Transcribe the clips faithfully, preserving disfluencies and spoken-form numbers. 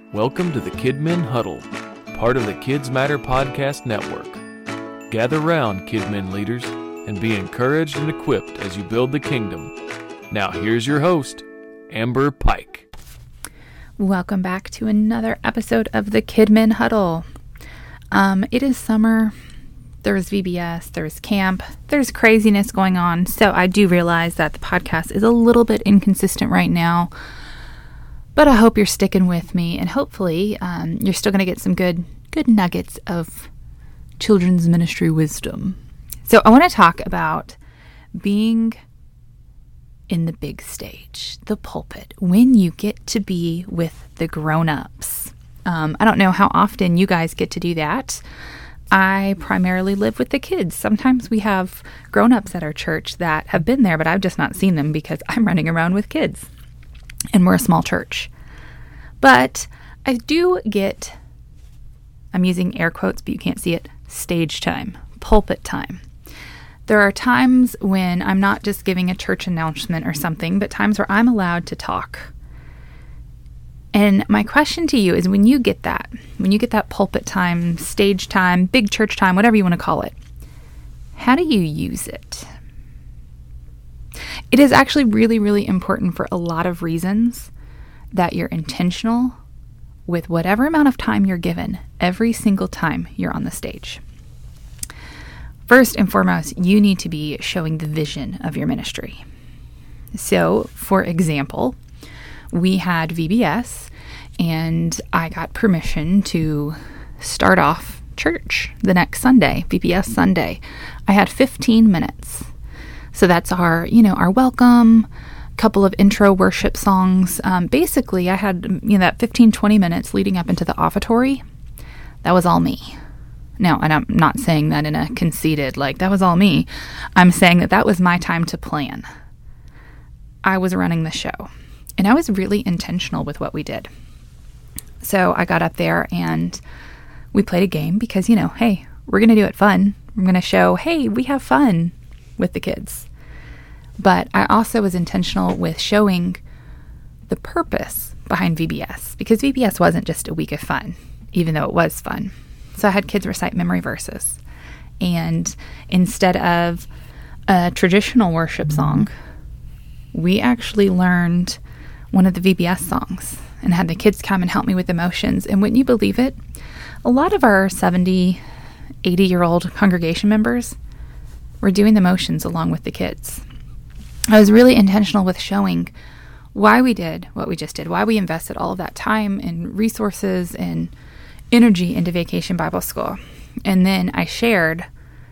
Welcome to the KidMin Huddle, part of the Kids Matter Podcast Network. Gather round, KidMin leaders, and be encouraged and equipped as you build the kingdom. Now here's your host, Amber Pike. Welcome back to another episode of the KidMin Huddle. Um, it is summer. There's V B S, there's camp, there's craziness going on. So I do realize that the podcast is a little bit inconsistent right now, but I hope you're sticking with me, and hopefully um, you're still going to get some good, good nuggets of children's ministry wisdom. So I want to talk about being in the big stage, the pulpit, when you get to be with the grown-ups. Um, I don't know how often you guys get to do that. I primarily live with the kids. Sometimes we have grown-ups at our church that have been there, but I've just not seen them because I'm running around with kids, and we're a small church. But I do get, I'm using air quotes, but you can't see it, stage time, pulpit time. There are times when I'm not just giving a church announcement or something, but times where I'm allowed to talk. And my question to you is, when you get that, when you get that pulpit time, stage time, big church time, whatever you want to call it, how do you use it? It is actually really, really important for a lot of reasons that you're intentional with whatever amount of time you're given every single time you're on the stage. First and foremost, you need to be showing the vision of your ministry. So, for example, we had V B S, and I got permission to start off church the next Sunday, V B S Sunday. I had fifteen minutes. So that's our, you know, our welcome, couple of intro worship songs. Um, basically, I had, you know, that fifteen, twenty minutes leading up into the offertory. That was all me. Now, and I'm not saying that in a conceited, like, that was all me. I'm saying that that was my time to plan. I was running the show. And I was really intentional with what we did. So I got up there and we played a game because, you know, hey, we're going to do it fun. I'm going to show, hey, we have fun with the kids. But I also was intentional with showing the purpose behind V B S, because V B S wasn't just a week of fun, even though it was fun. So I had kids recite memory verses. And instead of a traditional worship song, we actually learned one of the V B S songs and had the kids come and help me with emotions. And wouldn't you believe it? A lot of our seventy, eighty-year-old congregation members were doing the motions along with the kids. I was really intentional with showing why we did what we just did, why we invested all of that time and resources and energy into Vacation Bible School. And then I shared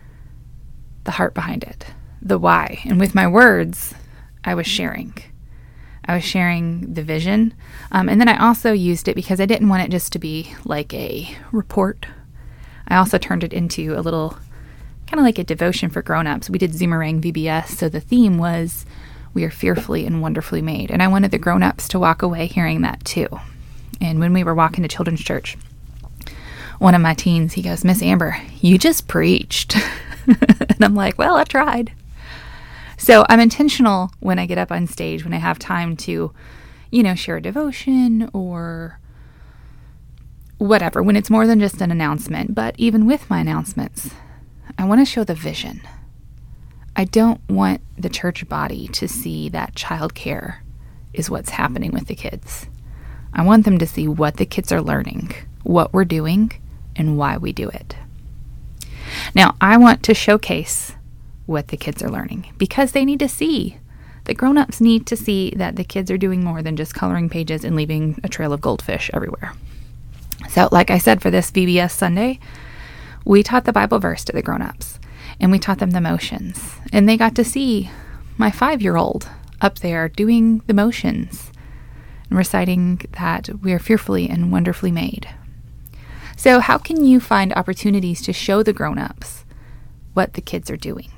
the heart behind it, the why. And with my words, I was sharing. I was sharing the vision. Um, and then I also used it because I didn't want it just to be like a report. I also turned it into a little, kind of like a devotion for grown-ups. We did Zoomerang V B S, so the theme was, we are fearfully and wonderfully made. And I wanted the grown-ups to walk away hearing that too. And when we were walking to children's church, one of my teens, he goes, Miss Amber, you just preached. And I'm like, well, I tried. So I'm intentional when I get up on stage, when I have time to, you know, share a devotion or whatever, when it's more than just an announcement. But even with my announcements, I want to show the vision. I don't want the church body to see that childcare is what's happening with the kids. I want them to see what the kids are learning, what we're doing, and why we do it. Now, I want to showcase what the kids are learning, because they need to see. The grown-ups need to see that the kids are doing more than just coloring pages and leaving a trail of goldfish everywhere. So, like I said, for this V B S Sunday, we taught the Bible verse to the grown-ups, and we taught them the motions. And they got to see my five-year-old up there doing the motions and reciting that we are fearfully and wonderfully made. So how can you find opportunities to show the grown-ups what the kids are doing?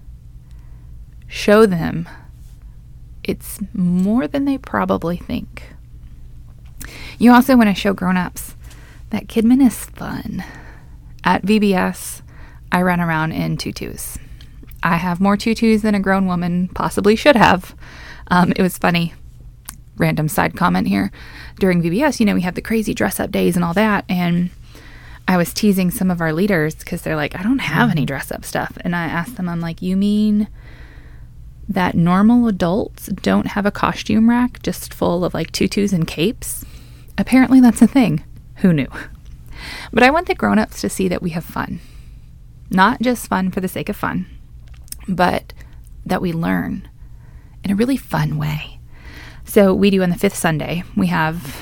Show them it's more than they probably think. You also want to show grown-ups that KidMin is fun. At V B S, I run around in tutus. I have more tutus than a grown woman possibly should have. Um, it was funny. random side comment here. During V B S, you know, we have the crazy dress up days and all that. And I was teasing some of our leaders because they're like, I don't have any dress up stuff. And I asked them, I'm like, you mean that normal adults don't have a costume rack just full of like tutus and capes? Apparently that's a thing. Who knew? But I want the grown-ups to see that we have fun. Not just fun for the sake of fun, but that we learn in a really fun way. So we do on the fifth Sunday, we have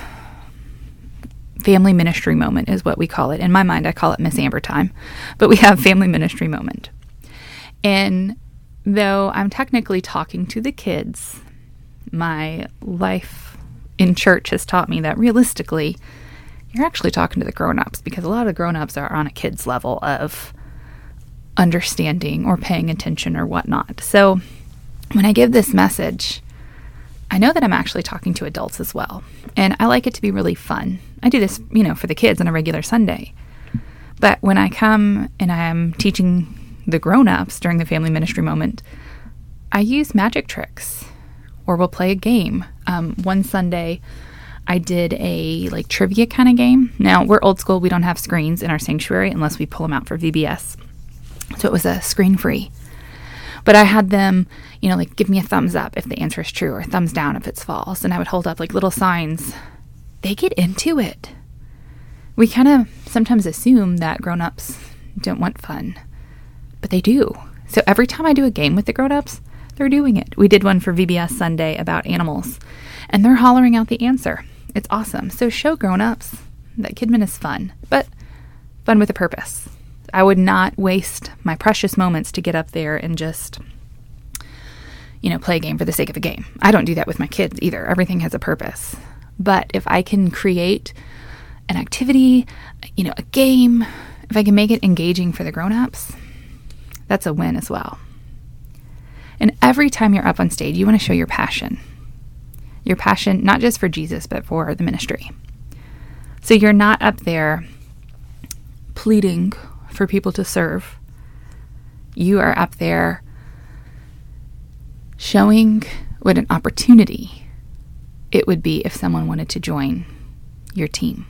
family ministry moment is what we call it. In my mind, I call it Miss Amber time, but we have family ministry moment. And though I'm technically talking to the kids, my life in church has taught me that realistically, you're actually talking to the grown-ups, because a lot of the grown-ups are on a kid's level of understanding or paying attention or whatnot. So when I give this message, I know that I'm actually talking to adults as well. And I like it to be really fun. I do this, you know, for the kids on a regular Sunday. But when I come and I'm teaching the grown-ups during the family ministry moment, I use magic tricks, or we'll play a game. Um, one Sunday, I did a like trivia kind of game. Now, we're old school. We don't have screens in our sanctuary unless we pull them out for V B S. So it was a screen-free. But I had them, you know, like give me a thumbs up if the answer is true, or thumbs down if it's false. And I would hold up like little signs. They get into it. We kind of sometimes assume that grown-ups don't want fun, but they do. So every time I do a game with the grown-ups, they're doing it. We did one for V B S Sunday about animals, and they're hollering out the answer. It's awesome. So show grown-ups that Kidmin is fun, but fun with a purpose. I would not waste my precious moments to get up there and just, you know, play a game for the sake of a game. I don't do that with my kids either. Everything has a purpose. But if I can create an activity, you know, a game, if I can make it engaging for the grown-ups, that's a win as well. And every time you're up on stage, you want to show your passion. Your passion, not just for Jesus, but for the ministry. So you're not up there pleading for people to serve. You are up there showing what an opportunity it would be if someone wanted to join your team.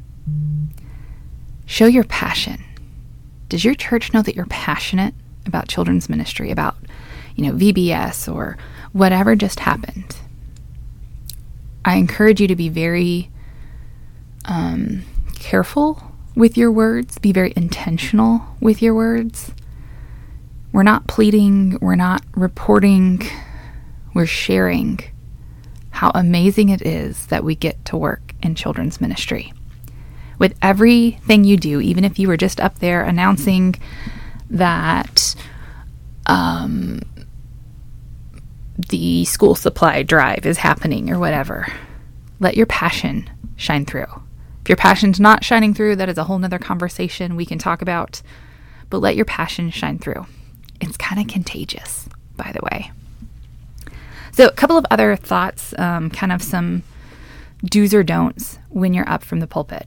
Show your passion. Does your church know that you're passionate about children's ministry, about, you know, V B S or whatever just happened? I encourage you to be very um, careful with your words. Be very intentional with your words. We're not pleading. We're not reporting. We're sharing how amazing it is that we get to work in children's ministry. With everything you do, even if you were just up there announcing that um, the school supply drive is happening or whatever, let your passion shine through. If your passion's not shining through, that is a whole nother conversation we can talk about, but let your passion shine through. It's kind of contagious, by the way. So a couple of other thoughts, um, kind of some do's or don'ts when you're up from the pulpit.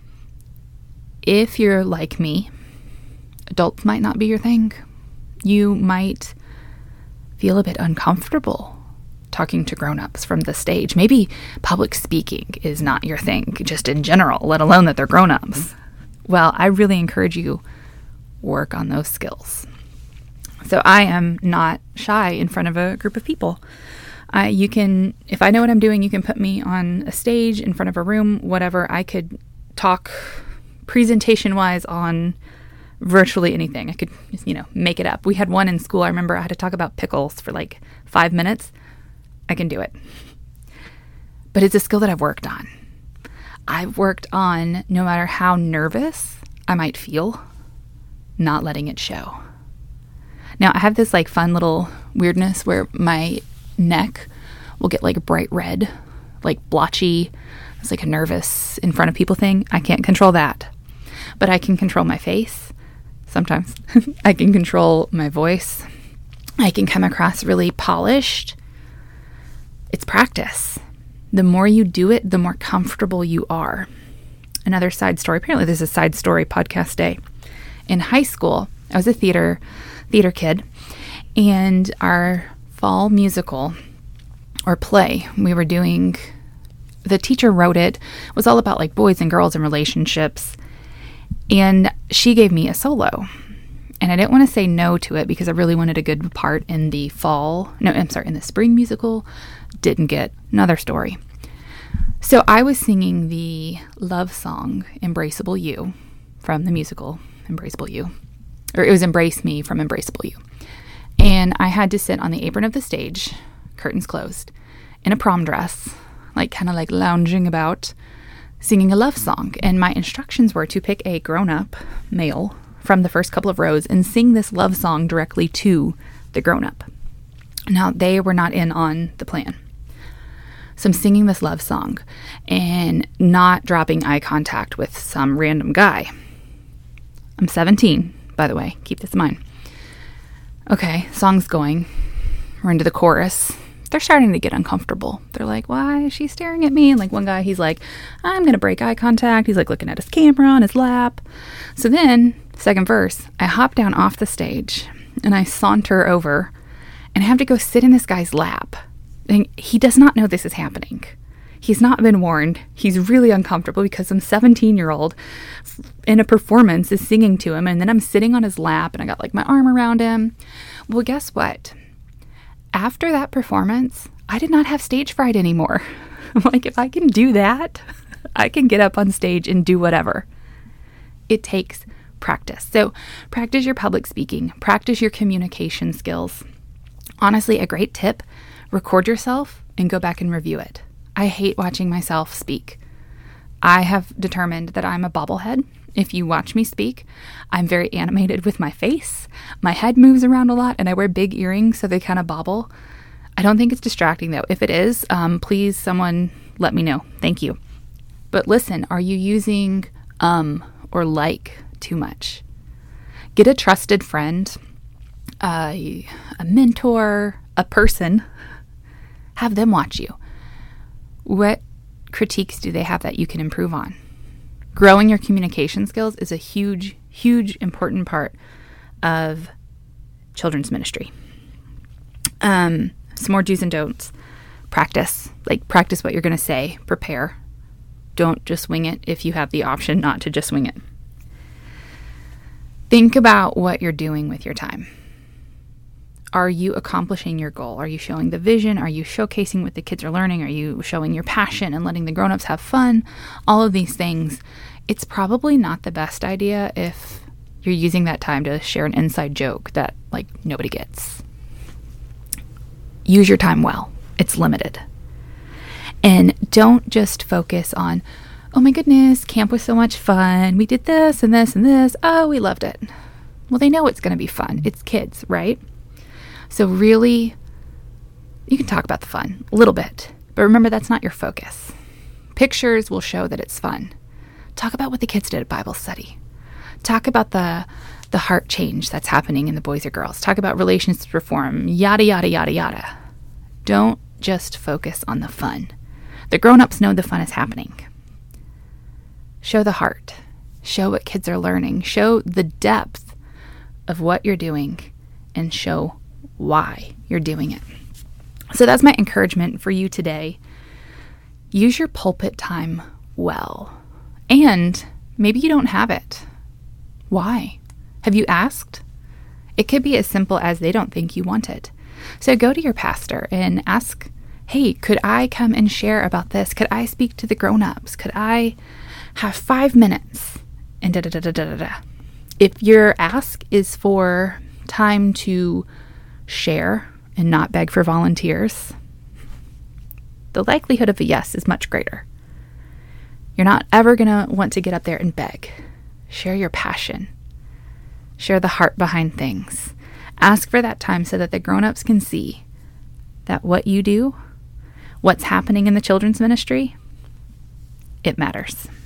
If you're like me, adults might not be your thing. You might feel a bit uncomfortable talking to grown-ups from the stage. Maybe public speaking is not your thing, just in general, let alone that they're grown-ups. Well, I really encourage you work on those skills. So I am not shy in front of a group of people. I, you can, if I know what I'm doing, you can put me on a stage in front of a room, whatever. I could talk presentation-wise on virtually anything. I could, you know, make it up. We had one in school. I remember I had to talk about pickles for like five minutes. I can do it. But it's a skill that I've worked on. I've worked on, no matter how nervous I might feel, not letting it show. Now, I have this like fun little weirdness where my neck will get like bright red, like blotchy. It's like a nervous in front of people thing. I can't control that. But I can control my face. Sometimes I can control my voice. I can come across really polished. It's practice. The more you do it, the more comfortable you are. Another side story. Apparently, there's a side story podcast day. In high school, I was a theater theater kid, and our fall musical or play. We were doing, the teacher wrote it. It was all about like boys and girls and relationships. And she gave me a solo. And I didn't want to say no to it because I really wanted a good part in the fall. No, I'm sorry, in the spring musical. Didn't get. Another story. So I was singing the love song, Embraceable You, from the musical Embraceable You. Or it was Embrace Me from Embraceable You. And I had to sit on the apron of the stage, curtains closed, in a prom dress, like kind of like lounging about, singing a love song. And my instructions were to pick a grown-up male from the first couple of rows and sing this love song directly to the grown-up. Now, they were not in on the plan. So I'm singing this love song and not dropping eye contact with some random guy. I'm seventeen, by the way. Keep this in mind. Okay, song's going. We're into the chorus. They're starting to get uncomfortable. They're like, why is she staring at me? And like one guy, he's like, I'm going to break eye contact. He's like looking at his camera on his lap. So then, second verse, I hop down off the stage and I saunter over and I have to go sit in this guy's lap. And he does not know this is happening. He's not been warned. He's really uncomfortable because some seventeen-year-old in a performance is singing to him, and then I'm sitting on his lap, and I got like my arm around him. Well, guess what? After that performance, I did not have stage fright anymore. Like, if I can do that, I can get up on stage and do whatever. It takes practice. So practice your public speaking. Practice your communication skills. Honestly, a great tip, record yourself and go back and review it. I hate watching myself speak. I have determined that I'm a bobblehead. If you watch me speak, I'm very animated with my face. My head moves around a lot, and I wear big earrings, so they kind of bobble. I don't think it's distracting, though. If it is, um, please, someone let me know. Thank you. But listen, are you using um or like too much? Get a trusted friend, uh, a mentor, a person. Have them watch you. What critiques do they have that you can improve on? Growing your communication skills is a huge, huge, important part of children's ministry. Um, some more do's and don'ts. Practice. Like, practice what you're going to say. Prepare. Don't just wing it if you have the option not to just wing it. Think about what you're doing with your time. Are you accomplishing your goal? Are you showing the vision? Are you showcasing what the kids are learning? Are you showing your passion and letting the grown-ups have fun? All of these things. It's probably not the best idea if you're using that time to share an inside joke that, like, nobody gets. Use your time well. It's limited. And don't just focus on, oh my goodness, camp was so much fun. We did this and this and this. Oh, we loved it. Well, they know it's going to be fun. It's kids, right? So really, you can talk about the fun a little bit, but remember that's not your focus. Pictures will show that it's fun. Talk about what the kids did at Bible study. Talk about the the heart change that's happening in the boys or girls. Talk about relationship reform, yada, yada, yada, yada. Don't just focus on the fun. The grown-ups know the fun is happening. Show the heart. Show what kids are learning. Show the depth of what you're doing and show why you're doing it. So that's my encouragement for you today. Use your pulpit time well. And maybe you don't have it. Why? Have you asked? It could be as simple as they don't think you want it. So go to your pastor and ask, hey, could I come and share about this? Could I speak to the grown-ups? Could I have five minutes? And da da da da da da. If your ask is for time to share and not beg for volunteers, the likelihood of a yes is much greater. You're not ever going to want to get up there and beg. Share your passion. Share the heart behind things. Ask for that time so that the grown-ups can see that what you do, what's happening in the children's ministry, it matters.